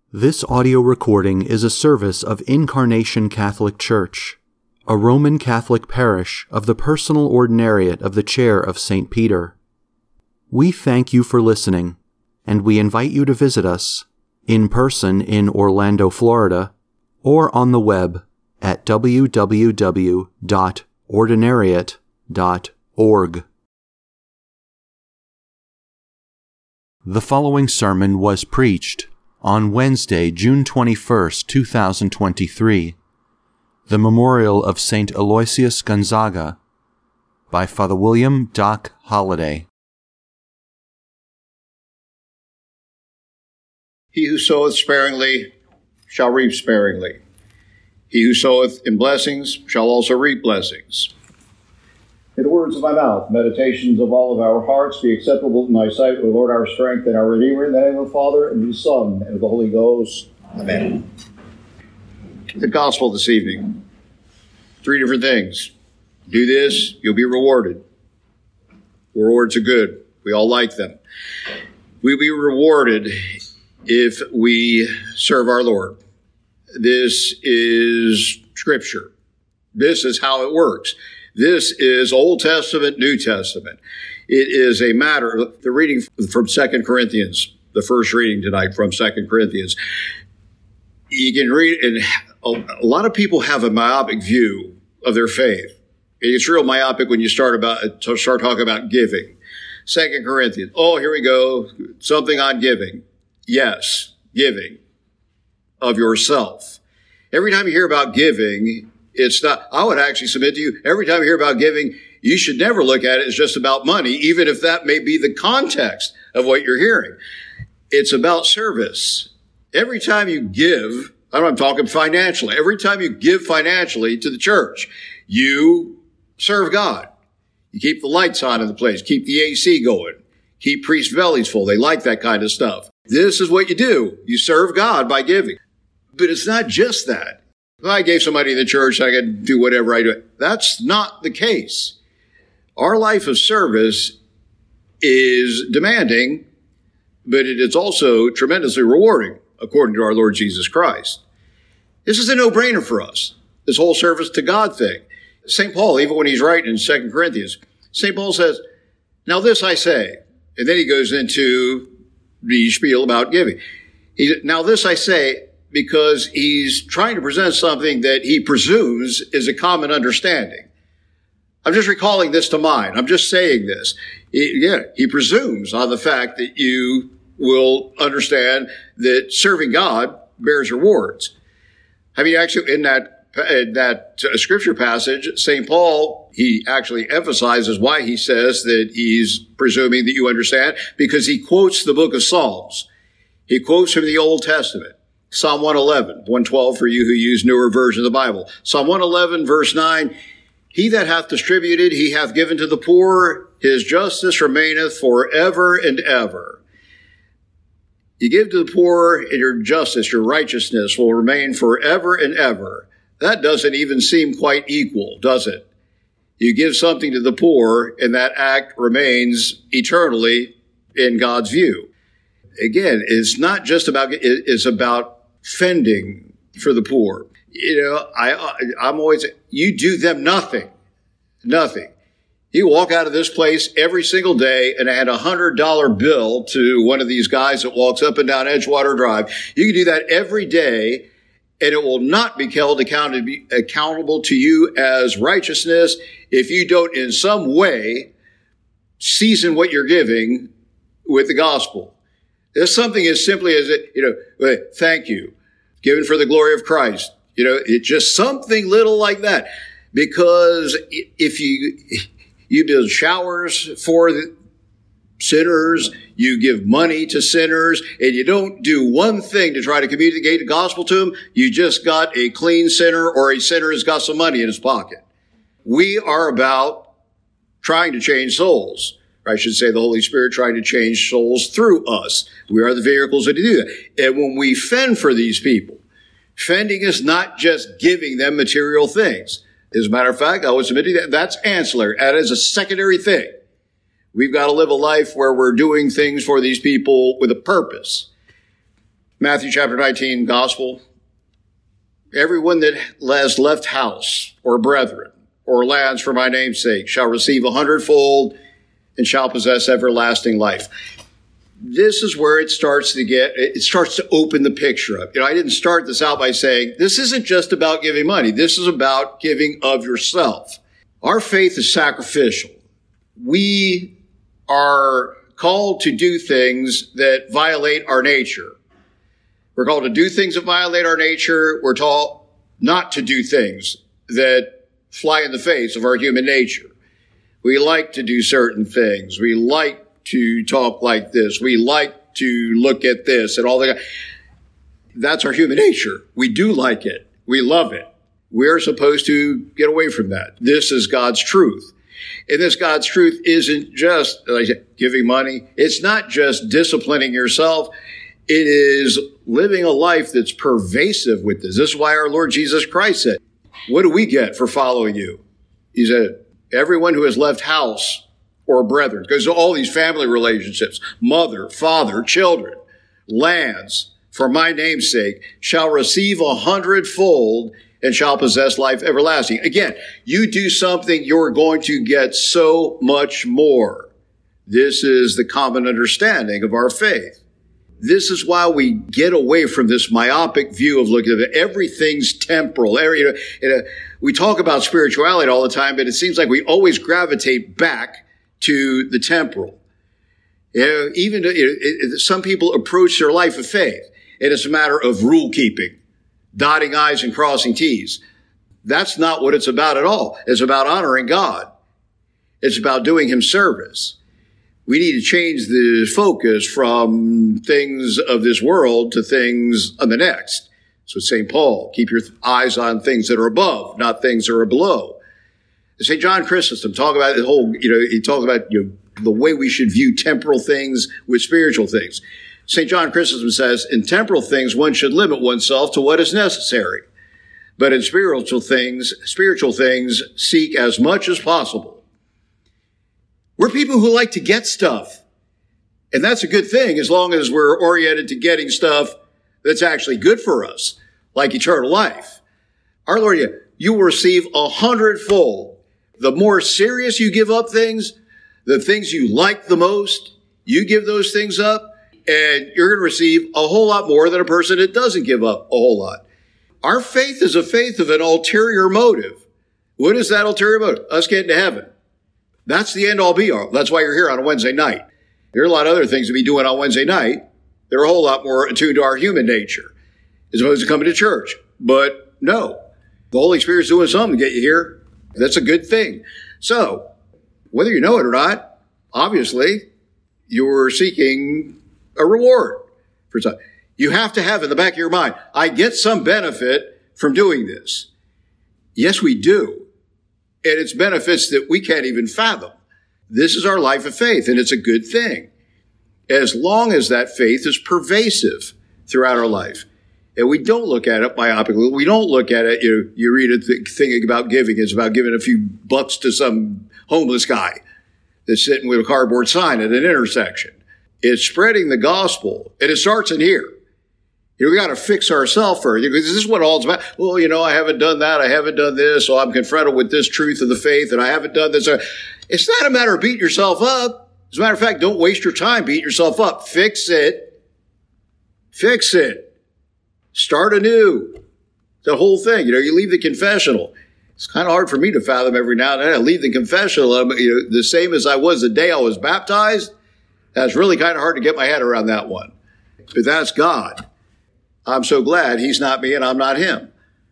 This audio recording is a service of Incarnation Catholic Church, a Roman Catholic parish of the Personal Ordinariate of the Chair of St. Peter. We thank you for listening, and we invite you to visit us in person in Orlando, Florida, or on the web at www.ordinariate.org. The following sermon was preached on Wednesday, June 21st, 2023, the memorial of St. Aloysius Gonzaga, by Father William Doc Holliday. He who soweth sparingly shall reap sparingly. He who soweth in blessings shall also reap blessings. May the words of my mouth, meditations of all of our hearts be acceptable in thy sight, O Lord, our strength and our Redeemer, in the name of the Father, and of the Son, and of the Holy Ghost. Amen. The gospel this evening. 3 different things. Do this, you'll be rewarded. Rewards are good. We all like them. We'll be rewarded if we serve our Lord. This is Scripture. This is how it works. This is Old Testament, New Testament. It is a matter, the reading from 2 Corinthians, the first reading tonight from 2 Corinthians. You can read, and a lot of people have a myopic view of their faith. It's real myopic when you start talking about giving. 2 Corinthians, here we go, something on giving. Yes, giving of yourself. Every time you hear about giving, it's not, I would actually submit to you, every time you hear about giving, you should never look at it as just about money, even if that may be the context of what you're hearing. It's about service. Every time you give, I'm talking financially, every time you give financially to the church, you serve God. You keep the lights on in the place, keep the AC going, keep priests' bellies full. They like that kind of stuff. This is what you do. You serve God by giving. But it's not just that. If I gave somebody in the church, I could do whatever I do. That's not the case. Our life of service is demanding, but it is also tremendously rewarding, according to our Lord Jesus Christ. This is a no-brainer for us, this whole service to God thing. St. Paul, even when he's writing in 2 Corinthians, St. Paul says, now this I say, and then he goes into the spiel about giving. Now this I say, because he's trying to present something that he presumes is a common understanding. I'm just recalling this to mind. I'm just saying this. He presumes on the fact that you will understand that serving God bears rewards. I mean, actually, in that scripture passage, St. Paul, he actually emphasizes why he says that he's presuming that you understand, because he quotes the book of Psalms. He quotes from the Old Testament. Psalm 111, 112 for you who use newer versions of the Bible. Psalm 111, verse 9, he that hath distributed, he hath given to the poor, his justice remaineth forever and ever. You give to the poor, and your justice, your righteousness will remain forever and ever. That doesn't even seem quite equal, does it? You give something to the poor, and that act remains eternally in God's view. Again, it's not just about, it's about fending for the poor. You know, I'm always, you do them nothing. You walk out of this place every single day and add $100 bill to one of these guys that walks up and down Edgewater Drive. You can do that every day, and it will not be held accountable to you as righteousness if you don't in some way season what you're giving with the gospel. There's something as simply as, thank you, given for the glory of Christ. It's just something little like that. Because if you build showers for the sinners, you give money to sinners, and you don't do one thing to try to communicate the gospel to them, you just got a clean sinner or a sinner who's got some money in his pocket. We are about trying to change souls. I should say the Holy Spirit trying to change souls through us. We are the vehicles that do that. And when we fend for these people, fending is not just giving them material things. As a matter of fact, I would submit to you that that's ancillary. That is a secondary thing. We've got to live a life where we're doing things for these people with a purpose. Matthew chapter 19, gospel. Everyone that has left house or brethren or lands for my name's sake shall receive 100-fold and shall possess everlasting life. This is where it starts to open the picture up. I didn't start this out by saying, this isn't just about giving money. This is about giving of yourself. Our faith is sacrificial. We are called to do things that violate our nature. We're called to do things that violate our nature. We're taught not to do things that fly in the face of our human nature. We like to do certain things. We like to talk like this. We like to look at this and all that. That's our human nature. We do like it. We love it. We're supposed to get away from that. This is God's truth. And this God's truth isn't just giving money. It's not just disciplining yourself. It is living a life that's pervasive with this. This is why our Lord Jesus Christ said, what do we get for following you? He said, everyone who has left house or brethren, because of all these family relationships, mother, father, children, lands, for my name's sake, shall receive 100-fold and shall possess life everlasting. Again, you do something, you're going to get so much more. This is the common understanding of our faith. This is why we get away from this myopic view of looking at everything's temporal. We talk about spirituality all the time, but it seems like we always gravitate back to the temporal. Some people approach their life of faith, and it's a matter of rule keeping, dotting I's and crossing T's. That's not what it's about at all. It's about honoring God. It's about doing Him service. We need to change the focus from things of this world to things of the next. So St. Paul, keep your eyes on things that are above, not things that are below. St. John Chrysostom talk about the whole, he talks about the way we should view temporal things with spiritual things. St. John Chrysostom says, in temporal things, one should limit oneself to what is necessary. But in spiritual things, seek as much as possible. We're people who like to get stuff. And that's a good thing as long as we're oriented to getting stuff that's actually good for us, like eternal life. Our Lord, you will receive 100-fold. The more serious you give up things, the things you like the most, you give those things up, and you're going to receive a whole lot more than a person that doesn't give up a whole lot. Our faith is a faith of an ulterior motive. What is that ulterior motive? Us getting to heaven. That's the end all be all. That's why you're here on a Wednesday night. There are a lot of other things to be doing on Wednesday night. They're a whole lot more attuned to our human nature as opposed to coming to church. But no, the Holy Spirit's doing something to get you here. That's a good thing. So, whether you know it or not, obviously, you're seeking a reward for something. You have to have in the back of your mind, I get some benefit from doing this. Yes, we do. And it's benefits that we can't even fathom. This is our life of faith, and it's a good thing. As long as that faith is pervasive throughout our life. And we don't look at it myopically. We don't look at it, you read a thing about giving. It's about giving a few bucks to some homeless guy that's sitting with a cardboard sign at an intersection. It's spreading the gospel. And it starts in here. We got to fix ourselves first. Because this is what all it's about. Well, I haven't done that. I haven't done this. So I'm confronted with this truth of the faith and I haven't done this. It's not a matter of beating yourself up. As a matter of fact, don't waste your time beating yourself up. Fix it. Fix it. Start anew. The whole thing. You leave the confessional. It's kind of hard for me to fathom every now and then. I leave the confessional. The same as I was the day I was baptized. That's really kind of hard to get my head around that one. But that's God. I'm so glad He's not me and I'm not Him.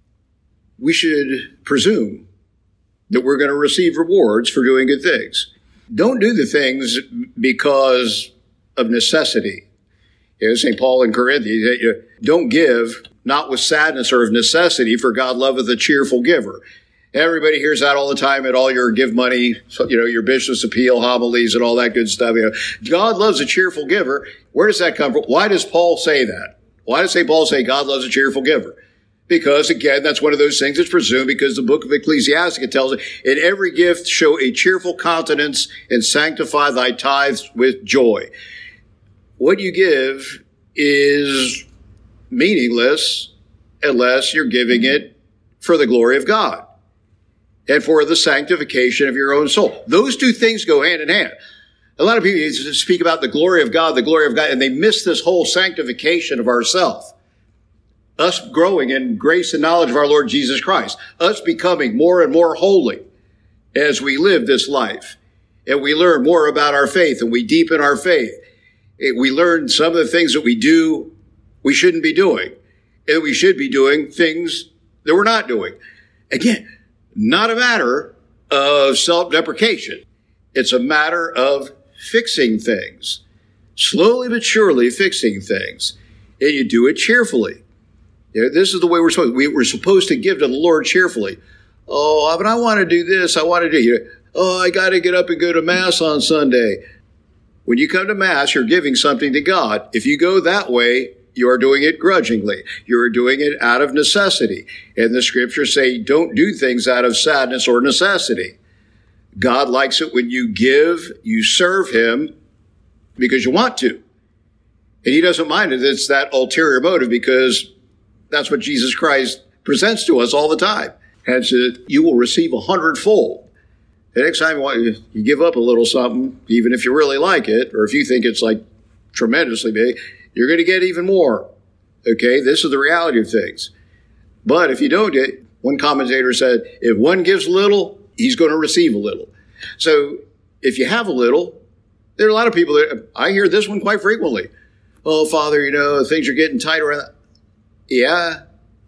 We should presume that we're going to receive rewards for doing good things. Don't do the things because of necessity. St. Paul in Corinthians, don't give, not with sadness or of necessity, for God loveth a cheerful giver. Everybody hears that all the time at all your give money, your bishop's appeal homilies and all that good stuff. God loves a cheerful giver. Where does that come from? Why does Paul say that? Why does St. Paul say God loves a cheerful giver? Because, again, that's one of those things that's presumed because the book of Ecclesiastes tells it, in every gift show a cheerful countenance and sanctify thy tithes with joy. What you give is meaningless unless you're giving it for the glory of God and for the sanctification of your own soul. Those two things go hand in hand. A lot of people speak about the glory of God, and they miss this whole sanctification of ourselves. Us growing in grace and knowledge of our Lord Jesus Christ. Us becoming more and more holy as we live this life. And we learn more about our faith, and we deepen our faith. We learn some of the things that we do we shouldn't be doing. And we should be doing things that we're not doing. Again, not a matter of self-deprecation. It's a matter of fixing things. Slowly but surely fixing things. And you do it cheerfully. This is the way we're supposed to give to the Lord cheerfully. Oh, but I want to do this. I want to do. Oh, I got to get up and go to Mass on Sunday. When you come to Mass, you're giving something to God. If you go that way, you are doing it grudgingly. You are doing it out of necessity. And the scriptures say, don't do things out of sadness or necessity. God likes it when you give, you serve him because you want to. And he doesn't mind it. It's that ulterior motive because that's what Jesus Christ presents to us all the time. And so you will receive 100-fold. The next time you give up a little something, even if you really like it, or if you think it's like tremendously big, you're going to get even more. Okay, this is the reality of things. But if you don't get, one commentator said, if one gives little, he's going to receive a little. So if you have a little, there are a lot of people that, I hear this one quite frequently. Oh, Father, things are getting tight around. Yeah.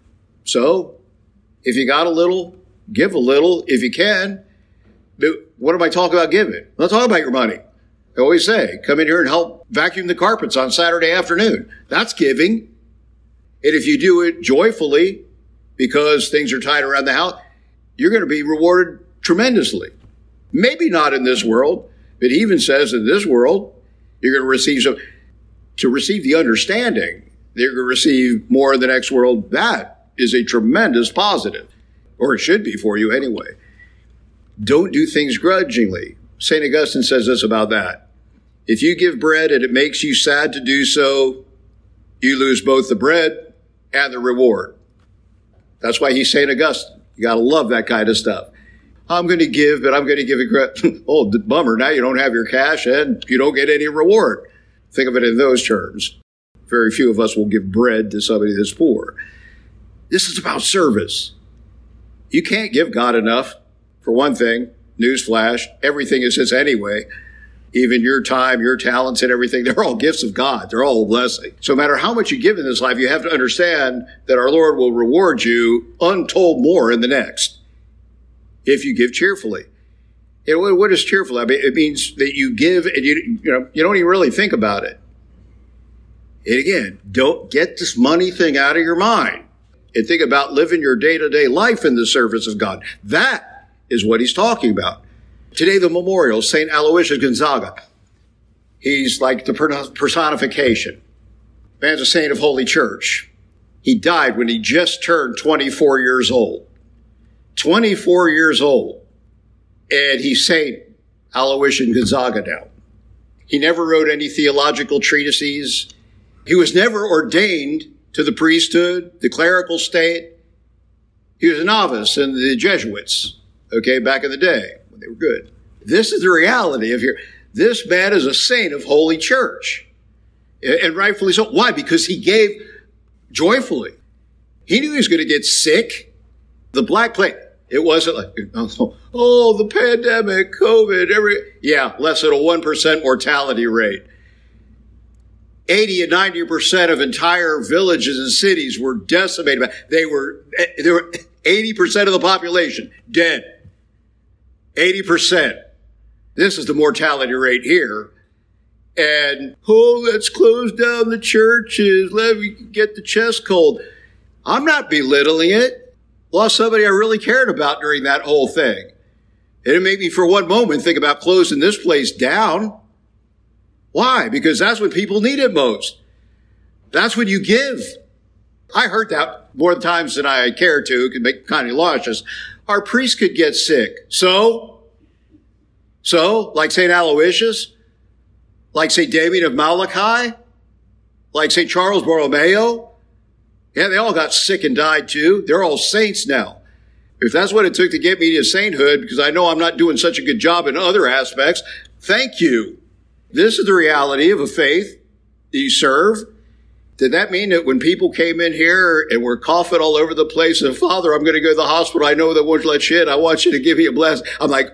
So if you got a little, give a little if you can. But what am I talking about giving? I'm not talking about your money. I always say, come in here and help vacuum the carpets on Saturday afternoon. That's giving. And if you do it joyfully because things are tight around the house, you're going to be rewarded tremendously. Maybe not in this world, but he even says in this world, you're going to receive to receive the understanding, they're going to receive more in the next world. That is a tremendous positive, or it should be for you anyway. Don't do things grudgingly. St. Augustine says this about that. If you give bread and it makes you sad to do so, you lose both the bread and the reward. That's why he's St. Augustine. You got to love that kind of stuff. I'm going to give, but I'm going to give it. Oh, bummer. Now you don't have your cash and you don't get any reward. Think of it in those terms. Very few of us will give bread to somebody that's poor. This is about service. You can't give God enough. For one thing, newsflash, everything is his anyway. Even your time, your talents, and everything, they're all gifts of God. They're all a blessing. So no matter how much you give in this life, you have to understand that our Lord will reward you untold more in the next if you give cheerfully. And what is cheerful? I mean, it means that you give and you don't even really think about it. And again, don't get this money thing out of your mind and think about living your day-to-day life in the service of God. That is what he's talking about. Today, the memorial, St. Aloysius Gonzaga. He's like the personification. Man's a saint of Holy Church. He died when he just turned 24 years old. 24 years old. And he's St. Aloysius Gonzaga now. He never wrote any theological treatises. He was never ordained to the priesthood, the clerical state. He was a novice in the Jesuits. Okay, back in the day, when they were good. This is the reality of here. This man is a saint of Holy Church. And rightfully so. Why? Because he gave joyfully. He knew he was going to get sick. The Black Plague, it wasn't like, oh, the pandemic, COVID, less than a 1% mortality rate. 80 and 90% of entire villages and cities were decimated. They were 80% of the population dead. 80%. This is the mortality rate here. And, let's close down the churches. Let me get the chest cold. I'm not belittling it. Lost somebody I really cared about during that whole thing. And it made me for one moment think about closing this place down. Why? Because that's when people need it most. That's when you give. I heard that more times than I care to. It could make kind of nauseous. Our priests could get sick. So, like St. Aloysius, like St. Damien of Malachi, like St. Charles Borromeo, Yeah, they all got sick and died too. They're all saints now. If that's what it took to get me to sainthood, because I know I'm not doing such a good job in other aspects, thank you. This is the reality of a faith that you serve. Did that mean that when people came in here and were coughing all over the place and, Father, I'm going to go to the hospital. I know that won't let you in. I want you to give me a blessing. I'm like,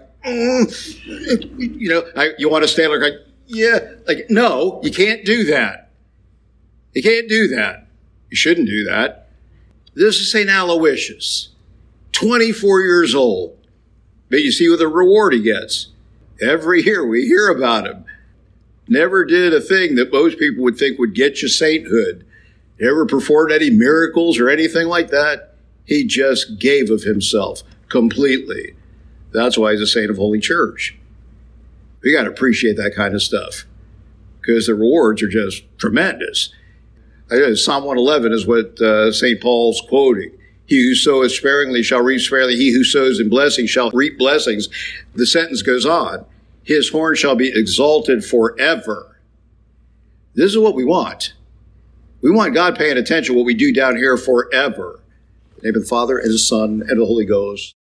you want to stand like, yeah, like, no, you can't do that. You can't do that. You shouldn't do that. This is St. Aloysius, 24 years old. But you see what the reward he gets. Every year we hear about him. Never did a thing that most people would think would get you sainthood. Never performed any miracles or anything like that. He just gave of himself completely. That's why he's a saint of Holy Church. We got to appreciate that kind of stuff because the rewards are just tremendous. Psalm 111 is what St. Paul's quoting. He who soweth sparingly shall reap sparingly. He who sows in blessings shall reap blessings. The sentence goes on. His horn shall be exalted forever. This is what we want. We want God paying attention to what we do down here forever. In the name of the Father, and the Son, and the Holy Ghost.